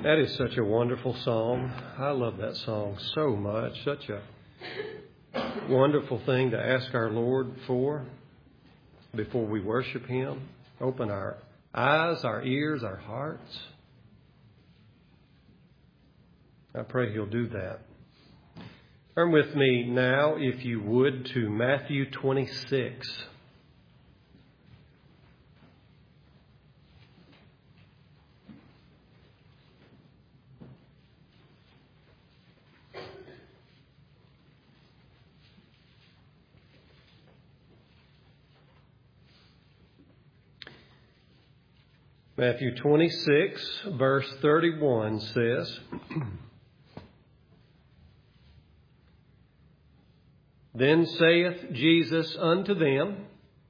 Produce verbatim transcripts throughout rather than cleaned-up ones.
That is such a wonderful song. I love that song so much. Such a wonderful thing to ask our Lord for before we worship Him. Open our eyes, our ears, our hearts. I pray He'll do that. Turn with me now, if you would, to Matthew twenty-six. Matthew twenty-six, verse thirty-one says, Then saith Jesus unto them,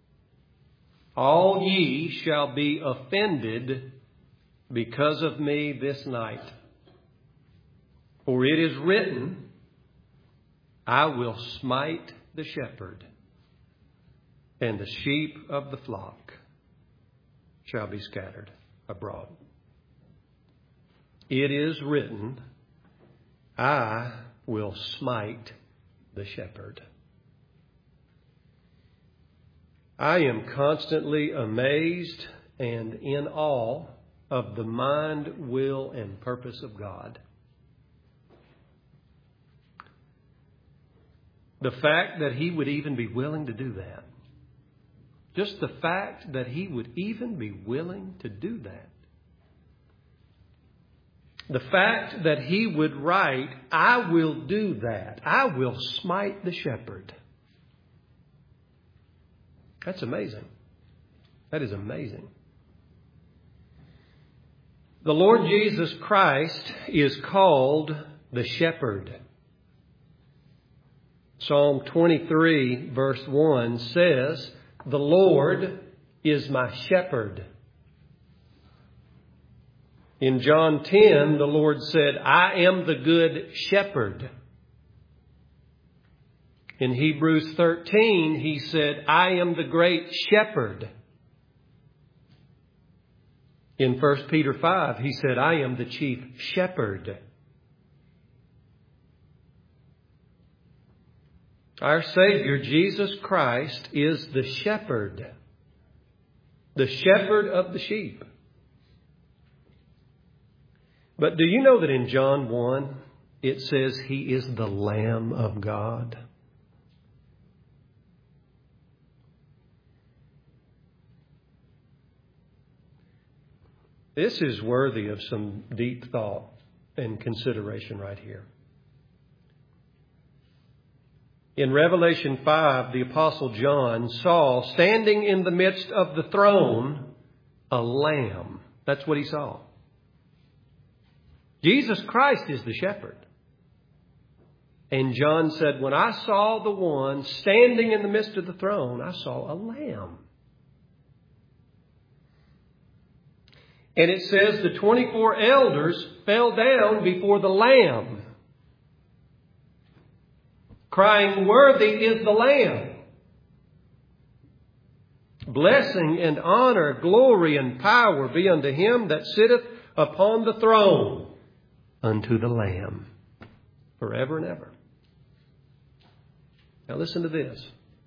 All ye shall be offended because of me this night. For it is written, I will smite the shepherd, and the sheep of the flock shall be scattered abroad. It is written, I will smite the shepherd. I am constantly amazed and in awe of the mind, will, and purpose of God. The fact that He would even be willing to do that. Just the fact that He would even be willing to do that. The fact that He would write, I will do that. I will smite the shepherd. That's amazing. That is amazing. The Lord Jesus Christ is called the shepherd. Psalm twenty-three, verse one says, The Lord is my shepherd. In John ten, the Lord said, I am the good shepherd. In Hebrews thirteen, He said, I am the great shepherd. In First Peter five, He said, I am the chief shepherd. Our Savior, Jesus Christ, is the shepherd. The shepherd of the sheep. But do you know that in John one, it says He is the Lamb of God? This is worthy of some deep thought and consideration right here. In Revelation five, the Apostle John saw standing in the midst of the throne a lamb. That's what he saw. Jesus Christ is the shepherd. And John said, when I saw the one standing in the midst of the throne, I saw a lamb. And it says the twenty-four elders fell down before the Lamb, crying, Worthy is the Lamb. Blessing and honor, glory and power be unto Him that sitteth upon the throne, unto the Lamb, forever and ever. Now listen to this.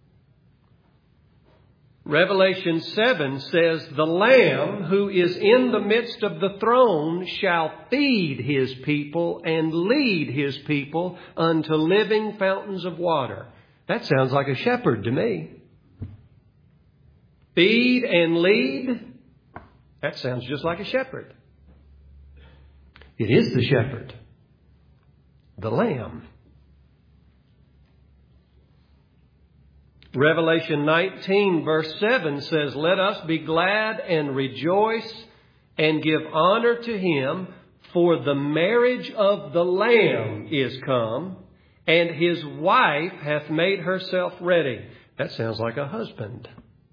Revelation seven says, The Lamb who is in the midst of the throne shall feed His people and lead His people unto living fountains of water. That sounds like a shepherd to me. Feed and lead? That sounds just like a shepherd. It is the shepherd. The Lamb. Revelation nineteen verse seven says, Let us be glad and rejoice and give honor to Him, for the marriage of the Lamb is come, and His wife hath made herself ready. That sounds like a husband.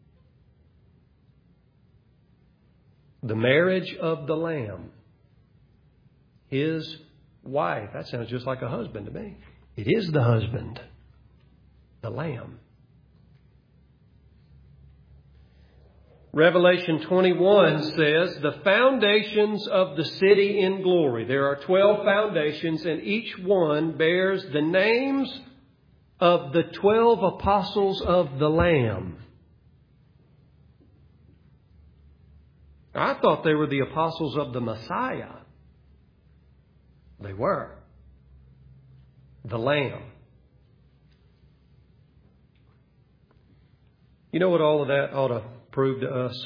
The marriage of the Lamb. His wife. That sounds just like a husband to me. It is the husband. The Lamb. Revelation twenty-one says, the foundations of the city in glory. There are twelve foundations, and each one bears the names of the twelve apostles of the Lamb. I thought they were the apostles of the Messiah. They were. The Lamb. You know what all of that ought to prove to us?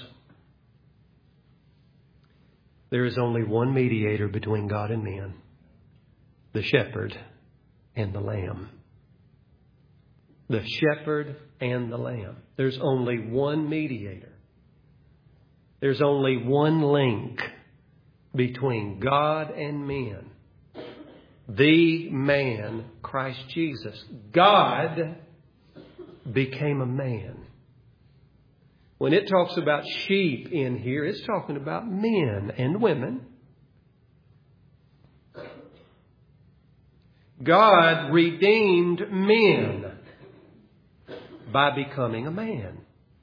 There is only one mediator between God and men. The shepherd and the Lamb. The shepherd and the Lamb. There's only one mediator. There's only one link between God and men. The man, Christ Jesus. God became a man. When it talks about sheep in here, it's talking about men and women. God redeemed men by becoming a man.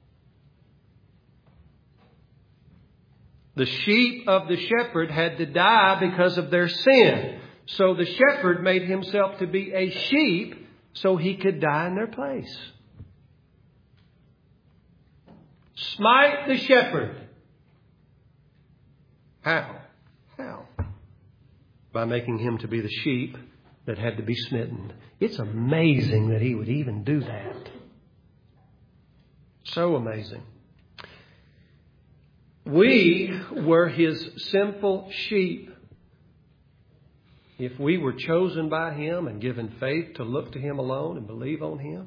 The sheep of the shepherd had to die because of their sin. So the shepherd made himself to be a sheep so he could die in their place. Smite the shepherd. How? How? By making him to be the sheep that had to be smitten. It's amazing that he would even do that. So amazing. We were his sinful sheep. If we were chosen by him and given faith to look to him alone and believe on him,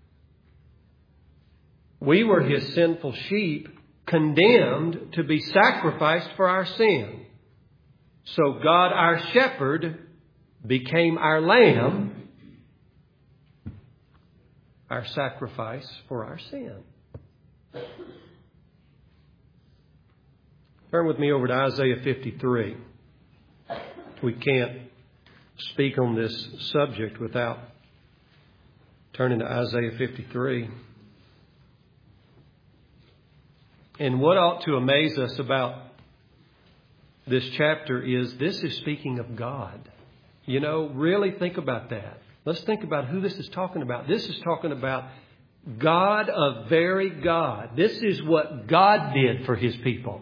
we were his sinful sheep, condemned to be sacrificed for our sin. So God, our shepherd, became our lamb, our sacrifice for our sin. Turn with me over to Isaiah fifty-three. We can't speak on this subject without turning to Isaiah fifty-three. And what ought to amaze us about this chapter is this is speaking of God. You know, really think about that. Let's think about who this is talking about. This is talking about God, a very God. This is what God did for his people.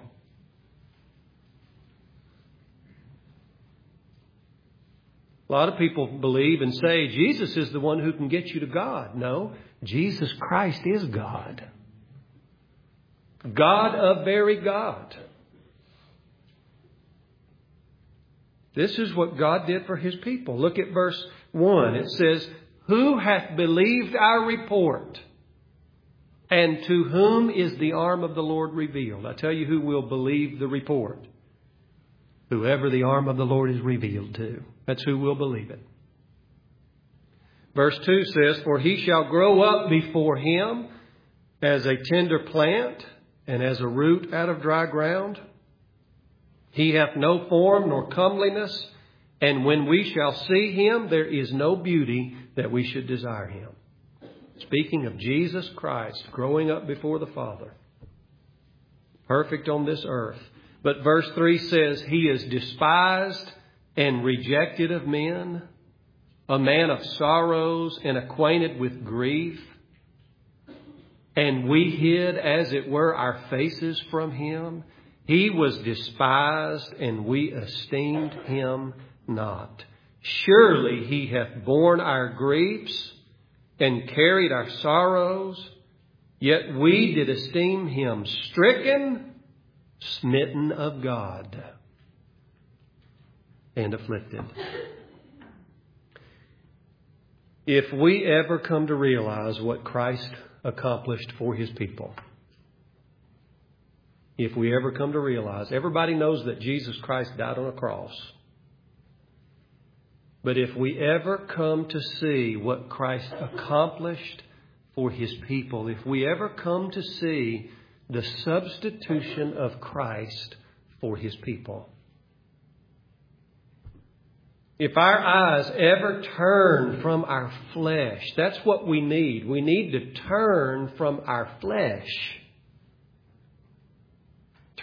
A lot of people believe and say Jesus is the one who can get you to God. No, Jesus Christ is God. God of very God. This is what God did for his people. Look at verse one. It says, who hath believed our report? And to whom is the arm of the Lord revealed? I tell you who will believe the report. Whoever the arm of the Lord is revealed to. That's who will believe it. Verse two says, for he shall grow up before him as a tender plant and as a root out of dry ground. He hath no form nor comeliness, and when we shall see him, there is no beauty that we should desire him. Speaking of Jesus Christ growing up before the Father, perfect on this earth. But verse three says, he is despised and rejected of men, a man of sorrows and acquainted with grief. And we hid, as it were, our faces from him. He was despised, and we esteemed him not. Surely he hath borne our griefs and carried our sorrows. Yet we did esteem him stricken, smitten of God, and afflicted. If we ever come to realize what Christ accomplished for his people, if we ever come to realize, everybody knows that Jesus Christ died on a cross. But if we ever come to see what Christ accomplished for his people, if we ever come to see the substitution of Christ for his people, if our eyes ever turn from our flesh, that's what we need. We need to turn from our flesh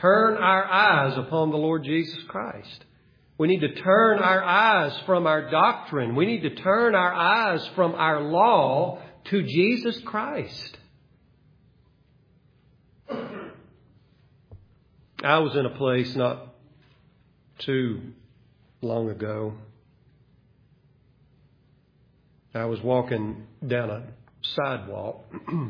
turn our eyes upon the Lord Jesus Christ. We need to turn our eyes from our doctrine. We need to turn our eyes from our law to Jesus Christ. I was in a place not too long ago. I was walking down a sidewalk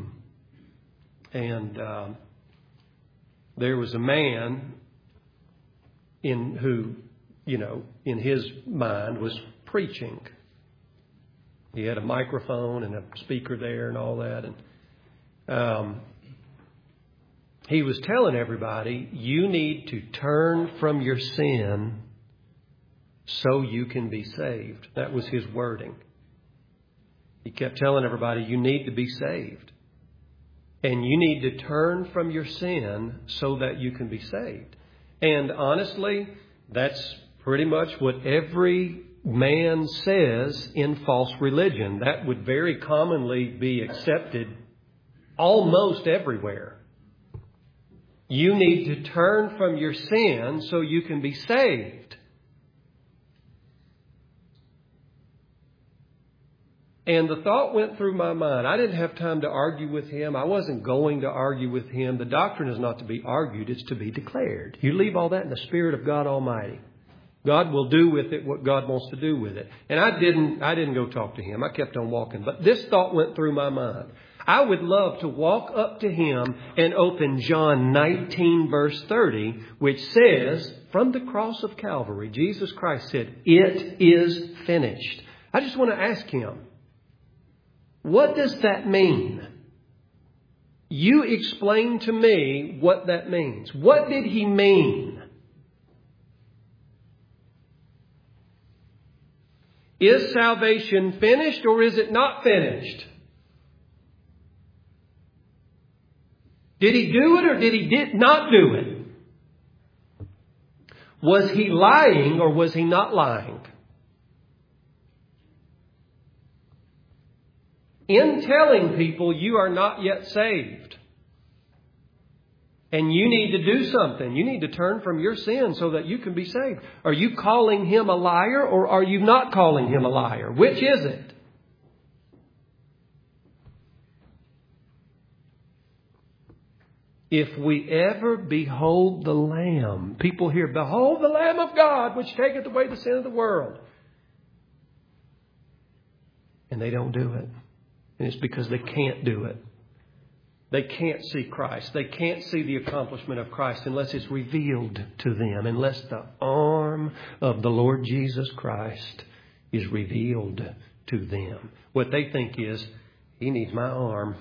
and um, there was a man in who, you know, in his mind was preaching. He had a microphone and a speaker there and all that. And um, he was telling everybody, you need to turn from your sin so you can be saved. That was his wording. He kept telling everybody, you need to be saved. And you need to turn from your sin so that you can be saved. And honestly, that's pretty much what every man says in false religion. That would very commonly be accepted almost everywhere. You need to turn from your sin so you can be saved. And the thought went through my mind. I didn't have time to argue with him. I wasn't going to argue with him. The doctrine is not to be argued. It's to be declared. You leave all that in the Spirit of God Almighty. God will do with it what God wants to do with it. And I didn't, I didn't go talk to him. I kept on walking. But this thought went through my mind. I would love to walk up to him and open John nineteen verse thirty, which says, from the cross of Calvary, Jesus Christ said, it is finished. I just want to ask him, what does that mean? You explain to me what that means. What did he mean? Is salvation finished or is it not finished? Did he do it or did he did not do it? Was he lying or was he not lying? In telling people you are not yet saved and you need to do something, you need to turn from your sin so that you can be saved. Are you calling him a liar or are you not calling him a liar? Which is it? If we ever behold the Lamb, people hear, behold the Lamb of God, which taketh away the sin of the world. And they don't do it. And it's because they can't do it. They can't see Christ. They can't see the accomplishment of Christ unless it's revealed to them. Unless the arm of the Lord Jesus Christ is revealed to them. What they think is, he needs my arm.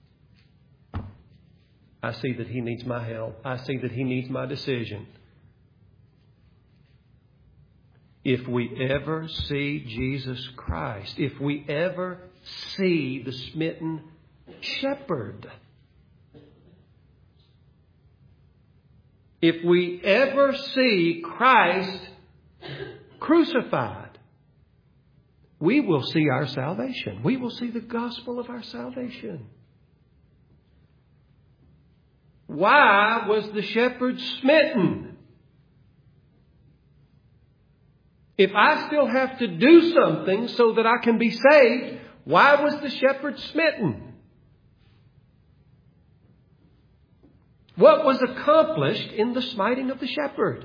I see that he needs my help. I see that he needs my decision. If we ever see Jesus Christ, if we ever see the smitten shepherd, if we ever see Christ crucified, we will see our salvation. We will see the gospel of our salvation. Why was the shepherd smitten? If I still have to do something so that I can be saved, why was the shepherd smitten? What was accomplished in the smiting of the shepherd?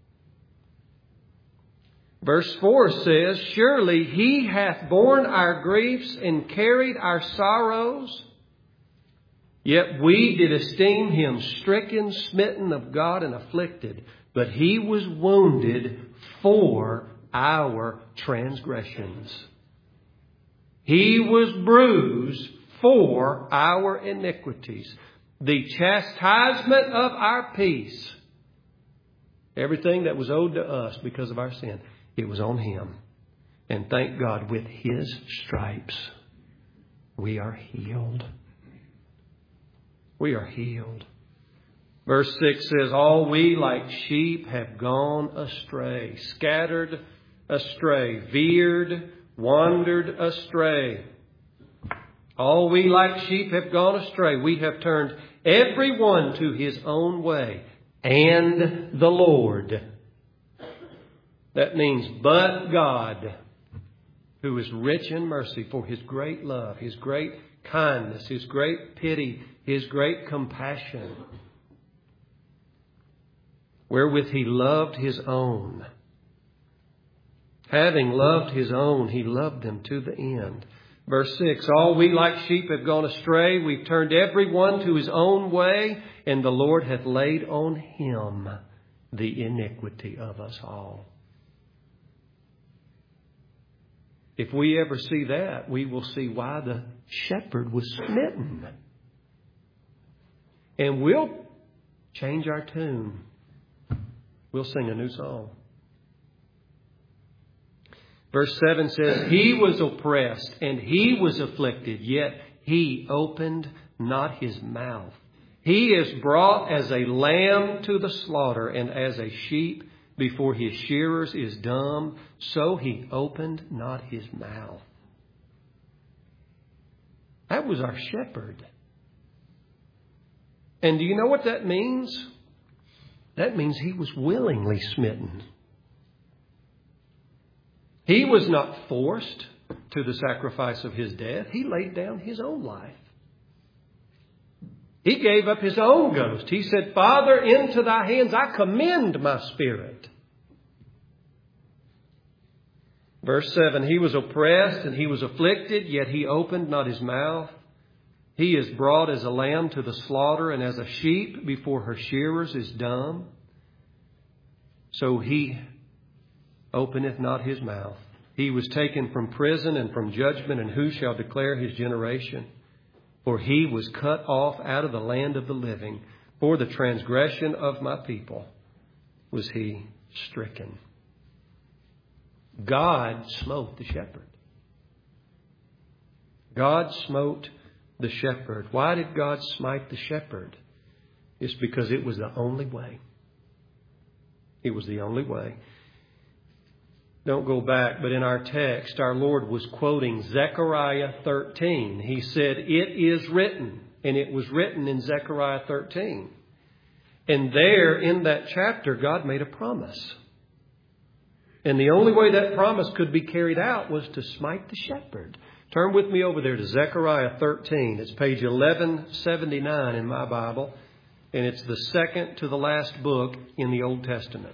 Verse four says, surely he hath borne our griefs and carried our sorrows. Yet we did esteem him stricken, smitten of God, and afflicted. But he was wounded for our transgressions. He was bruised for our iniquities. The chastisement of our peace, everything that was owed to us because of our sin, it was on him. And thank God, with his stripes, we are healed. We are healed. Verse six says, all we like sheep have gone astray, scattered astray, veered, wandered astray. All we like sheep have gone astray. We have turned every one to his own way. and the Lord. That means, but God, who is rich in mercy for His great love, His great kindness, His great pity, His great compassion, wherewith He loved His own. Having loved His own, He loved them to the end. Verse six, all we like sheep have gone astray. We've turned every one to his own way, and the Lord hath laid on Him the iniquity of us all. If we ever see that, we will see why the shepherd was smitten. And we'll change our tune. We'll sing a new song. Verse seven says, He was oppressed and He was afflicted, yet He opened not His mouth. He is brought as a lamb to the slaughter, and as a sheep before his shearers is dumb, so He opened not His mouth. That was our shepherd. And do you know what that means? That means He was willingly smitten. He was not forced to the sacrifice of His death. He laid down His own life. He gave up His own ghost. He said, Father, into Thy hands I commend my spirit. Verse seven, He was oppressed and He was afflicted, yet He opened not His mouth. He is brought as a lamb to the slaughter, and as a sheep before her shearers is dumb. So He openeth not His mouth. He was taken from prison and from judgment, and who shall declare His generation? For He was cut off out of the land of the living. For the transgression of my people was He stricken. God smote the shepherd. God smote the shepherd. Why did God smite the shepherd? It's because it was the only way. It was the only way. Don't go back, but in our text, our Lord was quoting Zechariah thirteen. He said, It is written, and it was written in Zechariah thirteen. And there in that chapter, God made a promise. And the only way that promise could be carried out was to smite the shepherd. Turn with me over there to Zechariah thirteen. It's page eleven seventy-nine in my Bible. And it's the second to the last book in the Old Testament.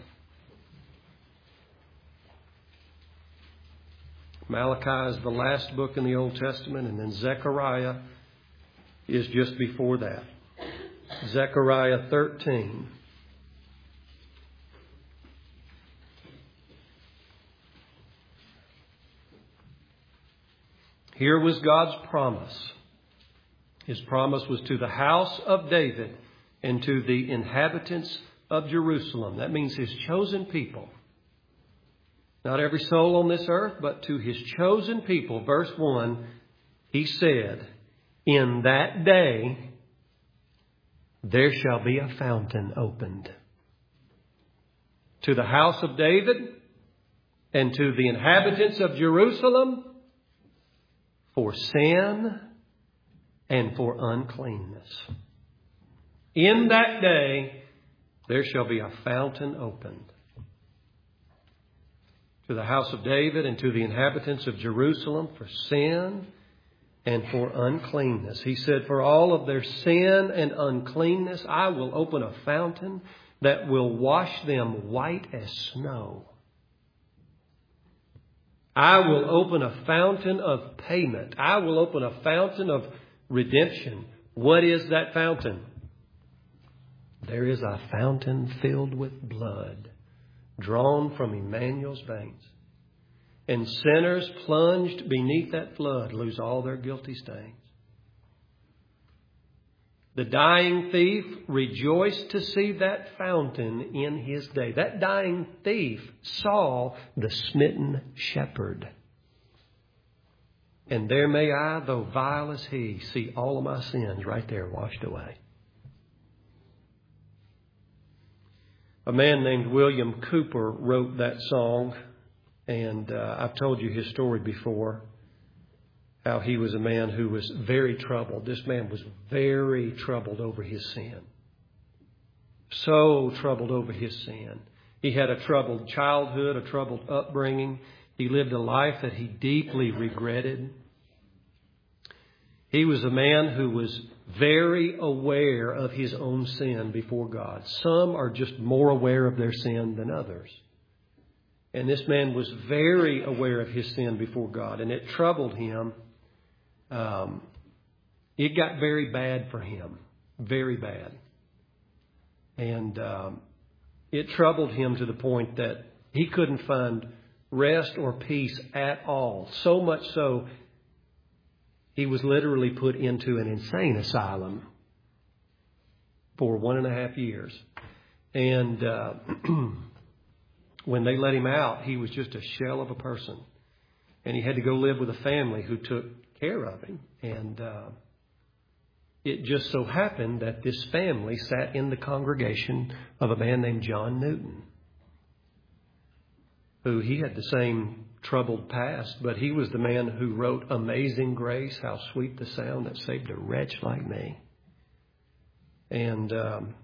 Malachi is the last book in the Old Testament, and then Zechariah is just before that. Zechariah thirteen. Here was God's promise. His promise was to the house of David and to the inhabitants of Jerusalem. That means His chosen people. Not every soul on this earth, but to His chosen people. Verse one, He said, In that day there shall be a fountain opened to the house of David and to the inhabitants of Jerusalem for sin and for uncleanness. In that day there shall be a fountain opened to the house of David and to the inhabitants of Jerusalem for sin and for uncleanness. He said, for all of their sin and uncleanness, I will open a fountain that will wash them white as snow. I will open a fountain of payment. I will open a fountain of redemption. What is that fountain? There is a fountain filled with blood, drawn from Emmanuel's veins. And sinners plunged beneath that flood lose all their guilty stains. The dying thief rejoiced to see that fountain in his day. That dying thief saw the smitten shepherd. And there may I, though vile as he, see all of my sins right there washed away. A man named William Cooper wrote that song, and uh, I've told you his story before, how he was a man who was very troubled. This man was very troubled over his sin. So troubled over his sin. He had a troubled childhood, a troubled upbringing. He lived a life that he deeply regretted. He was a man who was very aware of his own sin before God. Some are just more aware of their sin than others. And this man was very aware of his sin before God, and it troubled him. Um, it got very bad for him, very bad. And um, it troubled him to the point that he couldn't find rest or peace at all. So much so, he was literally put into an insane asylum for one and a half years. And uh, when they let him out, he was just a shell of a person. And he had to go live with a family who took care of him. And uh, it just so happened that this family sat in the congregation of a man named John Newton, who he had the same troubled past, but he was the man who wrote Amazing Grace, how sweet the sound that saved a wretch like me. And um,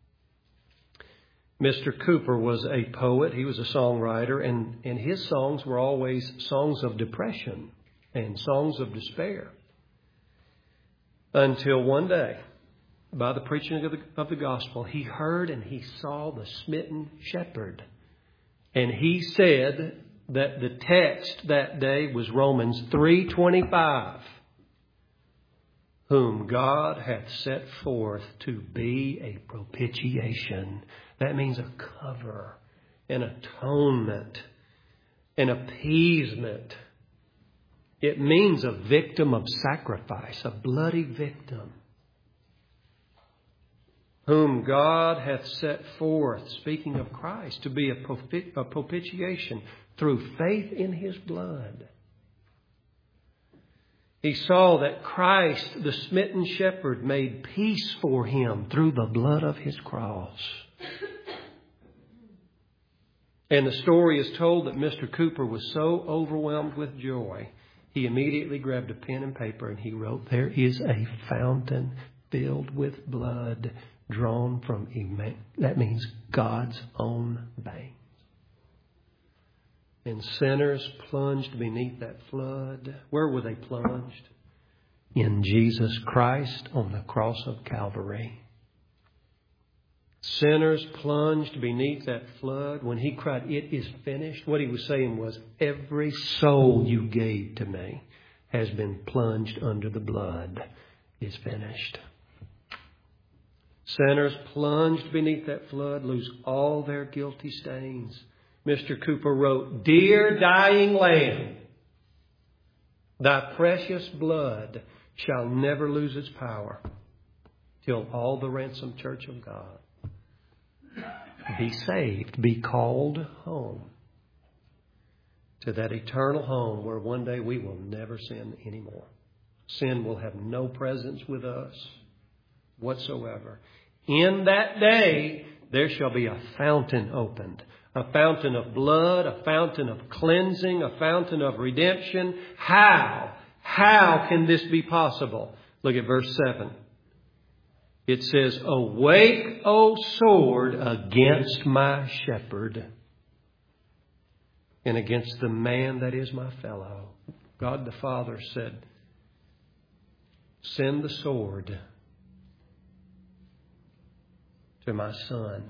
Mister Cooper was a poet. He was a songwriter, and, and his songs were always songs of depression and songs of despair. Until one day, by the preaching of the, of the gospel, he heard and he saw the smitten shepherd. And he said that the text that day was Romans three twenty-five, whom God hath set forth to be a propitiation. That means a cover, an atonement, an appeasement. It means a victim of sacrifice, a bloody victim, whom God hath set forth, speaking of Christ, to be a, propit- a propitiation through faith in His blood. He saw that Christ, the smitten shepherd, made peace for him through the blood of His cross. And the story is told that Mister Cooper was so overwhelmed with joy, he immediately grabbed a pen and paper and he wrote, "There is a fountain filled with blood drawn from," that means God's own veins. And sinners plunged beneath that flood. Where were they plunged? In Jesus Christ on the cross of Calvary. Sinners plunged beneath that flood. When He cried, "It is finished," what He was saying was, every soul you gave to me has been plunged under the blood. It's finished. Sinners plunged beneath that flood lose all their guilty stains. Mister Cooper wrote, "Dear dying Lamb, Thy precious blood shall never lose its power till all the ransomed church of God be saved, be called home to that eternal home where one day we will never sin anymore. Sin will have no presence with us whatsoever. In that day, there shall be a fountain opened, a fountain of blood, a fountain of cleansing, a fountain of redemption." How? How can this be possible? Look at verse seven. It says, "Awake, O sword, against my shepherd, and against the man that is my fellow." God the Father said, "Send the sword to my son.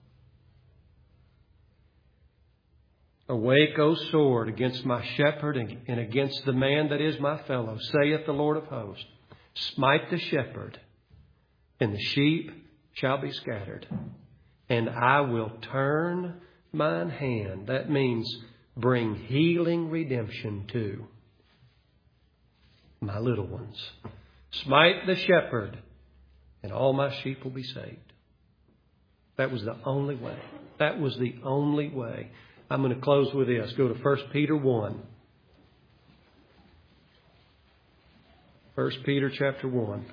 Awake, O sword, against my shepherd and against the man that is my fellow, saith the Lord of hosts. Smite the shepherd, and the sheep shall be scattered. And I will turn mine hand." That means bring healing redemption to my little ones. "Smite the shepherd, and all my sheep will be saved." That was the only way. That was the only way. I'm going to close with this. Go to First Peter one. First Peter chapter one.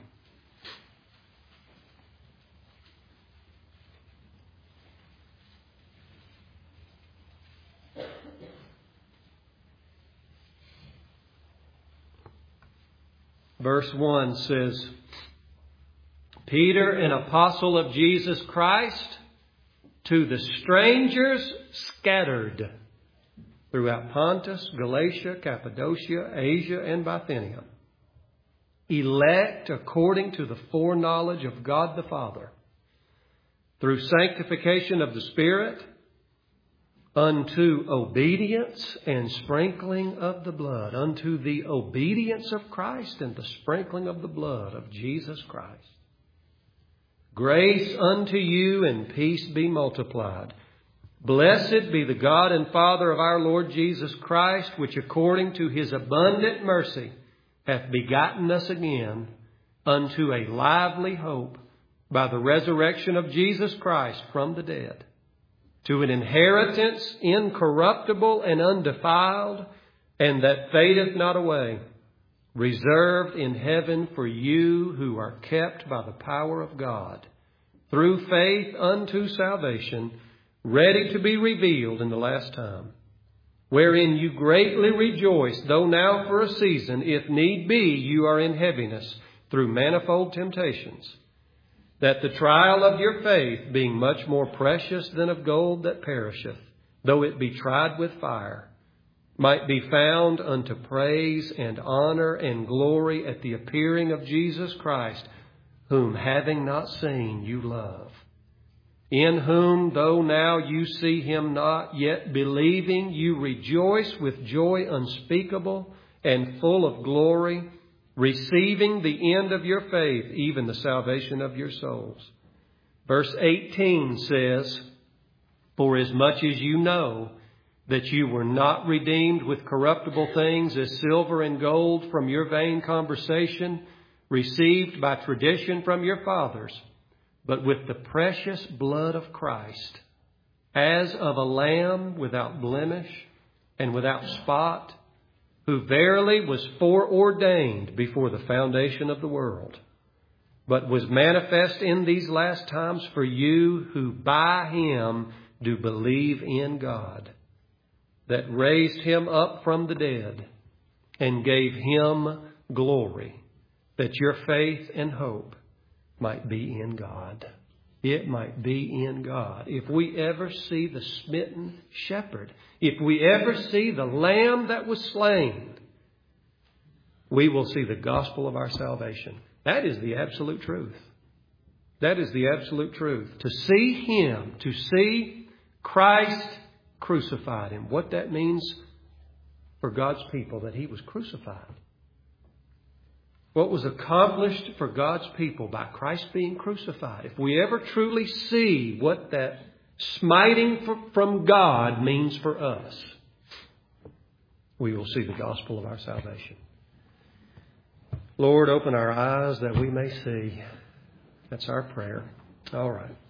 Verse one says, "Peter, an apostle of Jesus Christ, to the strangers scattered throughout Pontus, Galatia, Cappadocia, Asia, and Bithynia, elect according to the foreknowledge of God the Father, through sanctification of the Spirit, unto obedience and sprinkling of the blood, unto the obedience of Christ and the sprinkling of the blood of Jesus Christ. Grace unto you and peace be multiplied. Blessed be the God and Father of our Lord Jesus Christ, which according to His abundant mercy hath begotten us again unto a lively hope by the resurrection of Jesus Christ from the dead, to an inheritance incorruptible and undefiled, and that fadeth not away, reserved in heaven for you who are kept by the power of God, through faith unto salvation, ready to be revealed in the last time, wherein you greatly rejoice, though now for a season, if need be, you are in heaviness through manifold temptations, that the trial of your faith, being much more precious than of gold that perisheth, though it be tried with fire, might be found unto praise and honor and glory at the appearing of Jesus Christ, whom having not seen you love, in whom, though now you see Him not, yet believing you rejoice with joy unspeakable and full of glory, receiving the end of your faith, even the salvation of your souls. Verse eighteen says, for as much as you know that you were not redeemed with corruptible things as silver and gold from your vain conversation, received by tradition from your fathers, but with the precious blood of Christ, as of a lamb without blemish and without spot, who verily was foreordained before the foundation of the world, but was manifest in these last times for you who by Him do believe in God, that raised Him up from the dead and gave Him glory, that your faith and hope might be in God. It might be in God. If we ever see the smitten shepherd, if we ever see the lamb that was slain, we will see the gospel of our salvation. That is the absolute truth. That is the absolute truth. To see Him, to see Christ crucified, and what that means for God's people, that He was crucified. What was accomplished for God's people by Christ being crucified. If we ever truly see what that smiting from God means for us, we will see the gospel of our salvation. Lord, open our eyes that we may see. That's our prayer. All right.